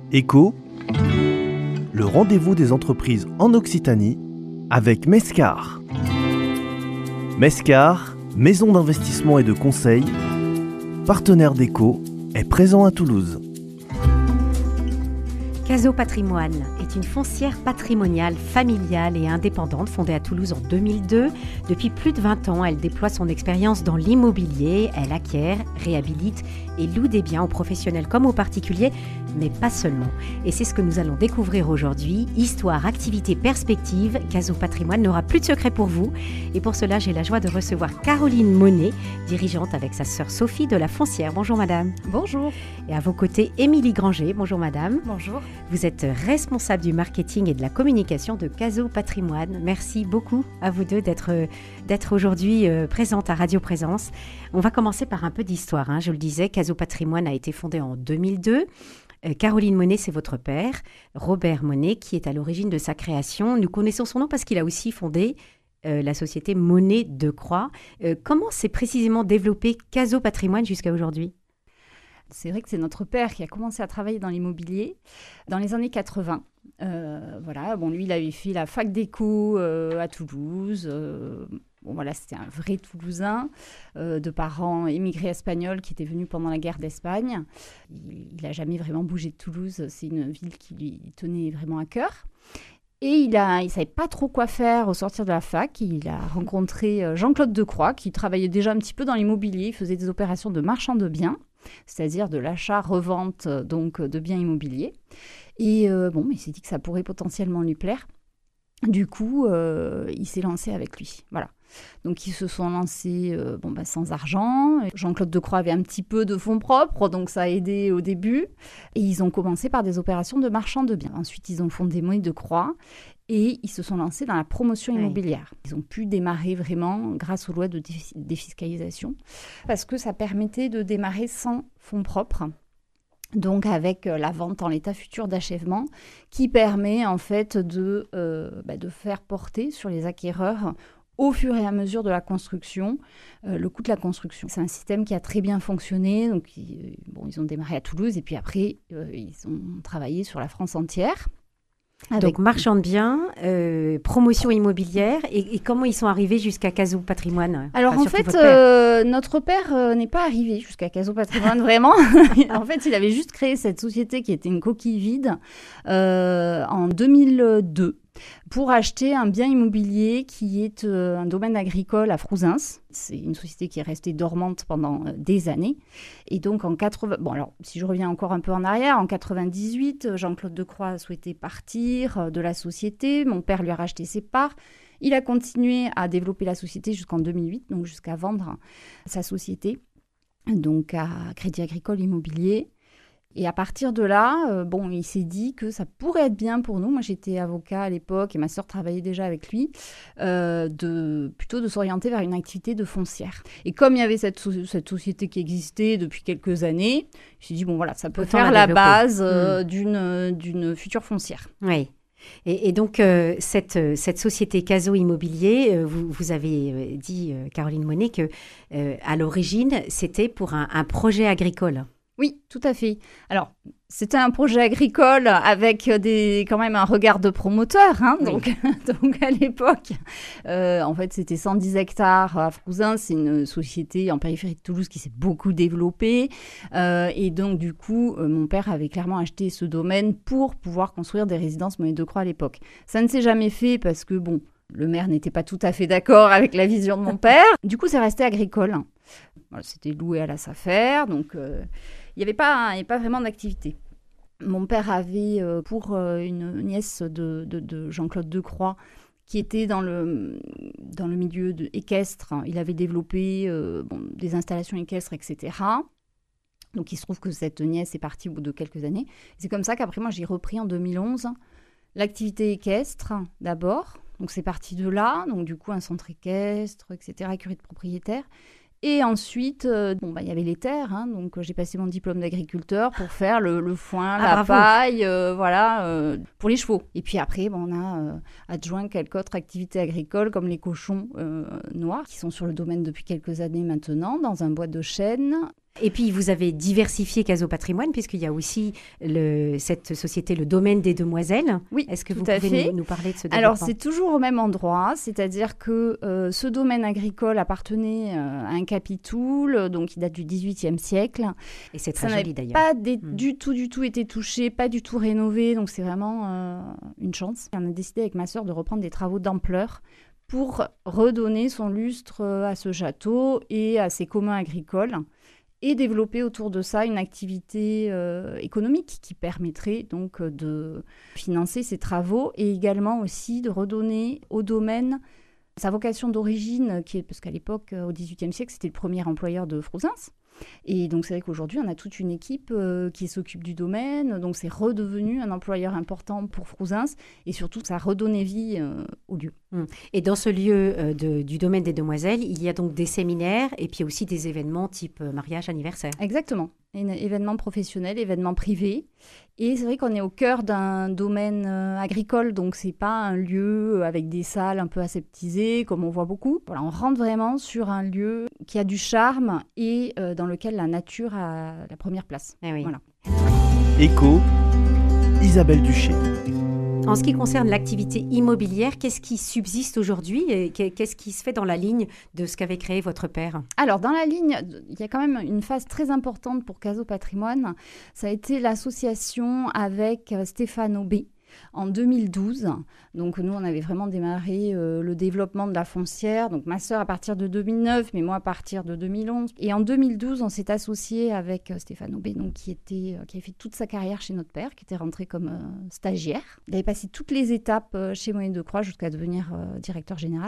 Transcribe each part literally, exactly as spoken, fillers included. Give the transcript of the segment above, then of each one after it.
Écho, le rendez-vous des entreprises en Occitanie avec Mescar. Mescar, maison d'investissement et de conseil, partenaire d'Écho, est présent à Toulouse. Caso Patrimoine est une foncière patrimoniale, familiale et indépendante fondée à Toulouse en deux mille deux. Depuis plus de vingt ans, elle déploie son expérience dans l'immobilier. Elle acquiert, réhabilite et loue des biens aux professionnels comme aux particuliers, mais pas seulement. Et c'est ce que nous allons découvrir aujourd'hui. Histoire, activité, perspective, Caso Patrimoine n'aura plus de secret pour vous. Et pour cela, j'ai la joie de recevoir Caroline Monet, dirigeante avec sa sœur Sophie de la foncière. Bonjour madame. Bonjour. Et à vos côtés, Émilie Granger. Bonjour madame. Bonjour. Vous êtes responsable du marketing et de la communication de Caso Patrimoine. Merci beaucoup à vous deux d'être, d'être aujourd'hui euh, présentes à Radio Présence. On va commencer par un peu d'histoire. Hein. Je le disais, Caso Patrimoine a été fondé en deux mille deux. Euh, Caroline Monet, c'est votre père. Robert Monet, qui est à l'origine de sa création. Nous connaissons son nom parce qu'il a aussi fondé euh, la société Monet de Croix. Euh, comment s'est précisément développé Caso Patrimoine jusqu'à aujourd'hui ? C'est vrai que c'est notre père qui a commencé à travailler dans l'immobilier dans les années quatre-vingts. Euh, voilà, bon, lui, il avait fait la fac d'éco euh, à Toulouse. Euh, bon, voilà, c'était un vrai Toulousain, euh, de parents émigrés espagnols qui étaient venus pendant la guerre d'Espagne. Il n'a jamais vraiment bougé de Toulouse. C'est une ville qui lui tenait vraiment à cœur. Et il ne il savait pas trop quoi faire au sortir de la fac. Il a rencontré Jean-Claude Decroix, qui travaillait déjà un petit peu dans l'immobilier. Il faisait des opérations de marchand de biens, c'est-à-dire de l'achat-revente donc, de biens immobiliers. Et euh, bon, il s'est dit que ça pourrait potentiellement lui plaire. Du coup, euh, il s'est lancé avec lui. Voilà. Donc, ils se sont lancés euh, bon, bah, sans argent. Jean-Claude Decroix avait un petit peu de fonds propres, donc ça a aidé au début. Et ils ont commencé par des opérations de marchand de biens. Ensuite, ils ont fondé Monet de Croix et ils se sont lancés dans la promotion immobilière. Oui. Ils ont pu démarrer vraiment grâce aux lois de déf- défiscalisation parce que ça permettait de démarrer sans fonds propres. Donc avec la vente en l'état futur d'achèvement qui permet en fait de, euh, bah, de faire porter sur les acquéreurs au fur et à mesure de la construction, euh, le coût de la construction. C'est un système qui a très bien fonctionné. Donc, ils, bon, ils ont démarré à Toulouse et puis après, euh, ils ont travaillé sur la France entière. Avec... Donc, marchand de biens, euh, promotion immobilière, et, et comment ils sont arrivés jusqu'à Caso Patrimoine ? Alors, enfin, en fait, père. Euh, notre père euh, n'est pas arrivé jusqu'à Caso Patrimoine, vraiment. En fait, il avait juste créé cette société qui était une coquille vide euh, en deux mille deux. Pour acheter un bien immobilier qui est euh, un domaine agricole à Frouzins. C'est une société qui est restée dormante pendant euh, des années. Et donc, en quatre-vingts... Bon, alors, si je reviens encore un peu en arrière, en quatre-vingt-dix-huit, Jean-Claude Decroix a souhaité partir euh, de la société. Mon père lui a racheté ses parts. Il a continué à développer la société jusqu'en deux mille huit, donc jusqu'à vendre sa société, donc à Crédit Agricole Immobilier. Et à partir de là, euh, bon, il s'est dit que ça pourrait être bien pour nous. Moi, j'étais avocat à l'époque et ma sœur travaillait déjà avec lui, euh, de, plutôt de s'orienter vers une activité de foncière. Et comme il y avait cette, so- cette société qui existait depuis quelques années, je me suis dit, bon, voilà, ça peut Autant faire la la base euh, mmh. d'une, d'une future foncière. Oui. Et, et donc, euh, cette, cette société Caso Immobilier, euh, vous, vous avez euh, dit, euh, Caroline Monet, que euh, à l'origine, c'était pour un, un projet agricole. Oui, tout à fait. Alors, c'était un projet agricole avec des, quand même un regard de promoteur. Hein, oui. donc, donc, à l'époque, euh, en fait, c'était cent dix hectares à Frouzins. C'est une société en périphérie de Toulouse qui s'est beaucoup développée. Euh, et donc, du coup, euh, mon père avait clairement acheté ce domaine pour pouvoir construire des résidences Monet de Croix à l'époque. Ça ne s'est jamais fait parce que, bon, le maire n'était pas tout à fait d'accord avec la vision de mon père. Du coup, c'est resté agricole. Voilà, c'était loué à la Safer, donc... Euh, il n'y avait pas, il n'y avait pas vraiment d'activité. Mon père avait, euh, pour euh, une nièce de, de, de Jean-Claude Decroix, qui était dans le, dans le milieu de, équestre, il avait développé euh, bon, des installations équestres, et cetera. Donc, il se trouve que cette nièce est partie au bout de quelques années. C'est comme ça qu'après, moi, j'ai repris en deux mille onze l'activité équestre, d'abord. Donc, c'est parti de là. Donc, du coup, un centre équestre, et cetera, écurie de propriétaires. Et ensuite, euh, bon, bah, y avait les terres, hein, donc euh, j'ai passé mon diplôme d'agriculteur pour faire le, le foin, ah, la bravo. paille, euh, voilà, euh, pour les chevaux. Et puis après, bon, on a euh, adjoint quelques autres activités agricoles, comme les cochons euh, noirs, qui sont sur le domaine depuis quelques années maintenant, dans un bois de chêne. Et puis, vous avez diversifié Caso Patrimoine, puisqu'il y a aussi le, cette société, le domaine des demoiselles. Oui, Est-ce que tout vous à pouvez fait. nous, nous parler de ce développement? Alors, c'est toujours au même endroit, c'est-à-dire que euh, ce domaine agricole appartenait euh, à un capitoul, donc il date du dix-huitième siècle. Et c'est très Ça joli n'avait d'ailleurs. pas des, Mm. du tout, du tout été touché, pas du tout rénové, donc c'est vraiment euh, une chance. On a décidé avec ma sœur de reprendre des travaux d'ampleur pour redonner son lustre à ce château et à ses communs agricoles et développer autour de ça une activité euh, économique qui permettrait donc de financer ces travaux et également aussi de redonner au domaine sa vocation d'origine, qui est, parce qu'à l'époque, au dix-huitième siècle, c'était le premier employeur de Frouzins. Et donc, c'est vrai qu'aujourd'hui, on a toute une équipe euh, qui s'occupe du domaine. Donc, c'est redevenu un employeur important pour Frouzins. Et surtout, ça a redonné vie euh, au lieu. Et dans ce lieu euh, de, du domaine des demoiselles, il y a donc des séminaires et puis aussi des événements type euh, mariage, anniversaire. Exactement. Un événement professionnel, événement privé. Et c'est vrai qu'on est au cœur d'un domaine euh, agricole, donc c'est pas un lieu avec des salles un peu aseptisées, comme on voit beaucoup. Voilà, on rentre vraiment sur un lieu qui a du charme et euh, dans lequel la nature a la première place. Eh oui. Voilà. Écho, Isabelle Duché. En ce qui concerne l'activité immobilière, qu'est-ce qui subsiste aujourd'hui et qu'est-ce qui se fait dans la ligne de ce qu'avait créé votre père? Alors, dans la ligne, il y a quand même une phase très importante pour Caso Patrimoine. Ça a été l'association avec Stéphane Aubé en deux mille douze. Donc, nous, on avait vraiment démarré euh, le développement de la foncière. Donc, ma sœur à partir de deux mille neuf, mais moi à partir de deux mille onze. Et en deux mille douze, on s'est associé avec euh, Stéphane Aubé, donc, qui, était, euh, qui avait fait toute sa carrière chez notre père, qui était rentré comme euh, stagiaire. Il avait passé toutes les étapes euh, chez Moyenne de Croix jusqu'à devenir euh, directeur général.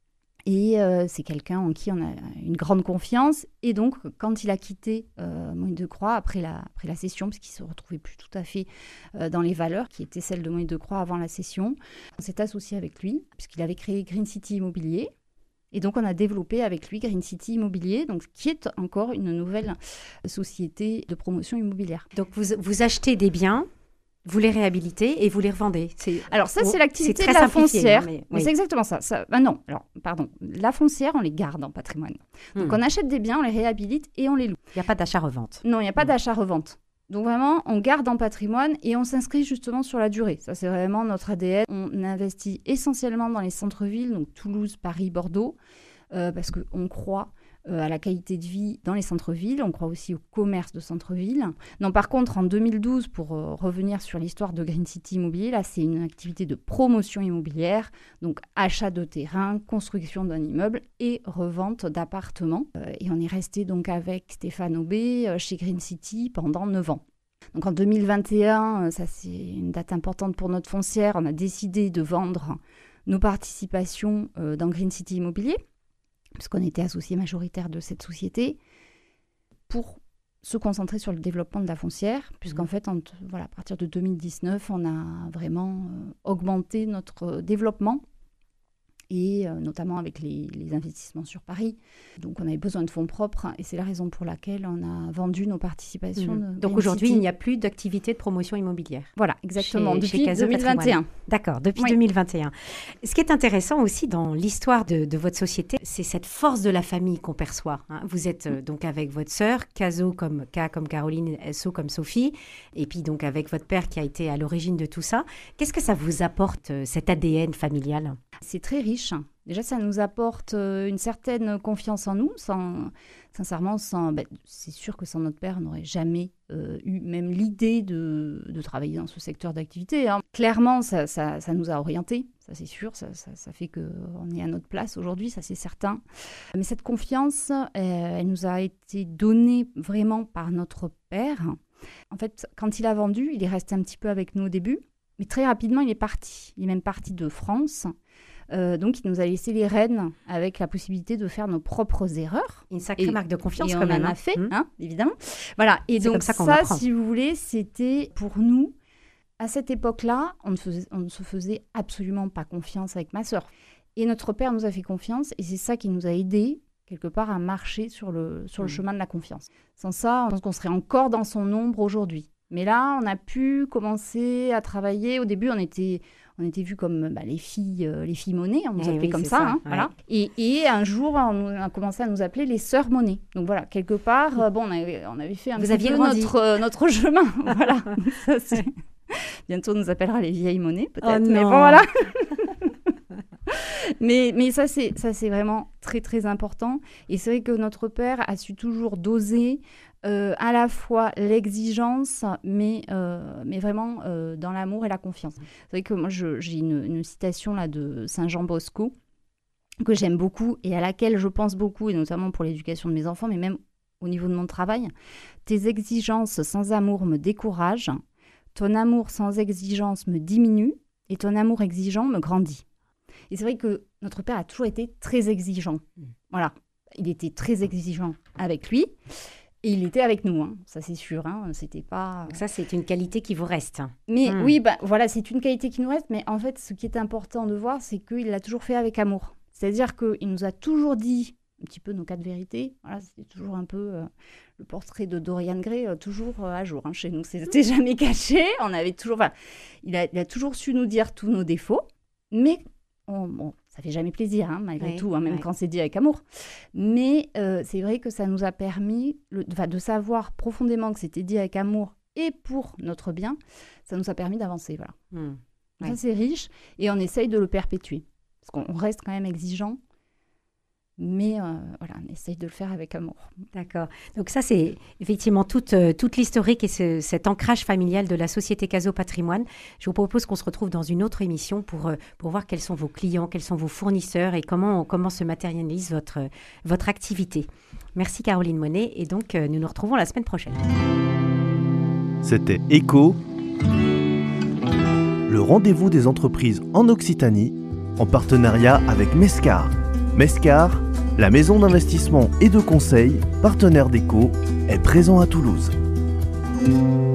Et euh, c'est quelqu'un en qui on a une grande confiance. Et donc, quand il a quitté euh, Moyenne de Croix, après la, après la cession, parce qu'il ne se retrouvait plus tout à fait euh, dans les valeurs qui étaient celles de Moyenne de Croix avant la cession, on s'est associé avec lui, puisqu'il avait créé Green City Immobilier. Et donc, on a développé avec lui Green City Immobilier, donc, qui est encore une nouvelle société de promotion immobilière. Donc, vous, vous achetez des biens, vous les réhabilitez et vous les revendez. C'est, alors ça, c'est l'activité c'est de la foncière. Hein, mais, mais oui. C'est exactement ça. ça bah non, alors, pardon. La foncière, on les garde en patrimoine. Donc, hmm. on achète des biens, on les réhabilite et on les loue. Il n'y a pas d'achat-revente. Non, il n'y a pas hmm. d'achat-revente. Donc, vraiment, on garde en patrimoine et on s'inscrit justement sur la durée. Ça, c'est vraiment notre A D N. On investit essentiellement dans les centres-villes, donc Toulouse, Paris, Bordeaux, euh, parce qu'on croit euh, à la qualité de vie dans les centres-villes. On croit aussi au commerce de centre-ville. Non, par contre, en deux mille douze, pour euh, revenir sur l'histoire de Green City Immobilier, là, c'est une activité de promotion immobilière, donc achat de terrain, construction d'un immeuble et revente d'appartements. Euh, et on est resté donc avec Stéphane Aubé euh, chez Green City pendant neuf ans. Donc en deux mille vingt et un, euh, ça c'est une date importante pour notre foncière, on a décidé de vendre nos participations euh, dans Green City Immobilier, puisqu'on était associé majoritaire de cette société, pour se concentrer sur le développement de la foncière, puisqu'en fait, en, voilà, à partir de deux mille dix-neuf, on a vraiment euh, augmenté notre développement, et euh, notamment avec les, les investissements sur Paris. Donc, on avait besoin de fonds propres, et c'est la raison pour laquelle on a vendu nos participations. Mmh. De Donc, aujourd'hui, City. Il n'y a plus d'activité de promotion immobilière. Voilà, exactement, chez, depuis chez deux mille vingt et un. D'accord, depuis oui. deux mille vingt et un. Ce qui est intéressant aussi dans l'histoire de, de votre société, c'est cette force de la famille qu'on perçoit. Hein. Vous êtes euh, donc avec votre sœur, Caso comme K comme Caroline, So comme Sophie, et puis donc avec votre père qui a été à l'origine de tout ça. Qu'est-ce que ça vous apporte, euh, cet A D N familial ? C'est très riche. Déjà, ça nous apporte une certaine confiance en nous. Sans, sincèrement, sans, ben, c'est sûr que sans notre père, on n'aurait jamais euh, eu même l'idée de, de travailler dans ce secteur d'activité. Hein. Clairement, ça, ça, ça nous a orientés, ça c'est sûr. Ça, ça, ça fait qu'on est à notre place aujourd'hui, ça c'est certain. Mais cette confiance, euh, elle nous a été donnée vraiment par notre père. En fait, quand il a vendu, il est resté un petit peu avec nous au début. Mais très rapidement, il est parti. Il est même parti de France. Euh, donc, il nous a laissé les rênes avec la possibilité de faire nos propres erreurs. Une sacrée et, marque de confiance et quand on même. en a hein. fait, mmh. hein, évidemment. Voilà. Et c'est donc, comme ça, qu'on ça apprend. si vous voulez, c'était pour nous, à cette époque-là, on ne, faisait, on ne se faisait absolument pas confiance avec ma sœur. Et notre père nous a fait confiance et c'est ça qui nous a aidés quelque part à marcher sur le, sur le mmh. chemin de la confiance. Sans ça, on pense qu'on serait encore dans son ombre aujourd'hui. Mais là, on a pu commencer à travailler. Au début, on était, on était vus comme bah, les filles, euh, les filles Monet, on nous Eh appelait oui, comme c'est ça. ça, Hein, ouais. voilà. et, et un jour, on a commencé à nous appeler les sœurs Monet. Donc voilà, quelque part, euh, bon, on avait, on avait fait un Vous petit aviez peu grandi. notre, euh, notre chemin. Voilà. Ça, c'est... Bientôt, on nous appellera les vieilles Monet, peut-être. Oh mais non. bon, voilà. mais mais ça, c'est, ça, c'est vraiment très, très important. Et c'est vrai que notre père a su toujours doser euh, à la fois l'exigence, mais, euh, mais vraiment euh, dans l'amour et la confiance. C'est vrai que moi, je, j'ai une, une citation là, de Saint Jean Bosco que j'aime beaucoup et à laquelle je pense beaucoup, et notamment pour l'éducation de mes enfants, mais même au niveau de mon travail. Tes exigences sans amour me découragent, ton amour sans exigence me diminue et ton amour exigeant me grandit. Et c'est vrai que notre père a toujours été très exigeant. Voilà, il était très exigeant avec lui et il était avec nous, hein. Ça c'est sûr. Hein. C'était pas. Donc ça, c'est une qualité qui vous reste. Mais Mm. oui, bah, voilà, c'est une qualité qui nous reste. Mais en fait, ce qui est important de voir, c'est qu'il l'a toujours fait avec amour. C'est-à-dire qu'il nous a toujours dit un petit peu nos quatre vérités. Voilà, c'était toujours un peu euh, le portrait de Dorian Gray, euh, toujours euh, à jour hein, chez nous. C'était jamais caché. On avait toujours, voilà, il a, il a toujours su nous dire tous nos défauts, mais on, bon, ça fait jamais plaisir, hein, malgré Oui, tout, hein, même oui. quand c'est dit avec amour. Mais euh, c'est vrai que ça nous a permis le, enfin, de savoir profondément que c'était dit avec amour et pour notre bien. Ça nous a permis d'avancer, voilà. Mm. Ça Ouais. c'est riche et on essaye de le perpétuer parce qu'on reste quand même exigeant. Mais euh, voilà, on essaye de le faire avec amour. D'accord. Donc ça, c'est effectivement toute, euh, toute l'historique et ce- cet ancrage familial de la Société Caso Patrimoine. Je vous propose qu'on se retrouve dans une autre émission pour, euh, pour voir quels sont vos clients, quels sont vos fournisseurs et comment, comment se matérialise votre, euh, votre activité. Merci Caroline Monet et donc euh, nous nous retrouvons la semaine prochaine. C'était Écho, le rendez-vous des entreprises en Occitanie, en partenariat avec Mescar. Mescar, la maison d'investissement et de conseil, partenaire d'Écho, est présent à Toulouse.